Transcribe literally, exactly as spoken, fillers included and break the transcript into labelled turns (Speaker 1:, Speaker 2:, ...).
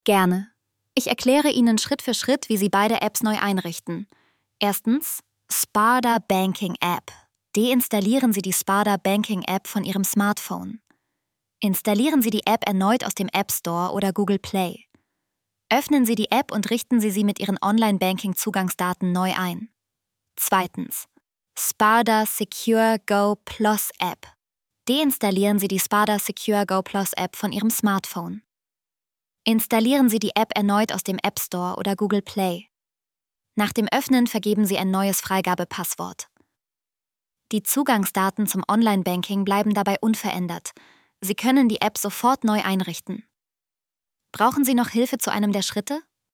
Speaker 1: Gerne. Ich erkläre Ihnen Schritt für Schritt, wie Sie beide Apps neu einrichten. Erstens, Sparda Banking App. Deinstallieren Sie die Sparda Banking App von Ihrem Smartphone. Installieren Sie die App erneut aus dem App Store oder Google Play. Öffnen Sie die App und richten Sie sie mit Ihren Online-Banking-Zugangsdaten neu ein. Zweitens, Sparda Secure Go Plus App. Deinstallieren Sie die Sparda Secure Go Plus App von Ihrem Smartphone. Installieren Sie die App erneut aus dem App Store oder Google Play. Nach dem Öffnen vergeben Sie ein neues Freigabepasswort. Die Zugangsdaten zum Online-Banking bleiben dabei unverändert. Sie können die App sofort neu einrichten. Brauchen Sie noch Hilfe zu einem der Schritte?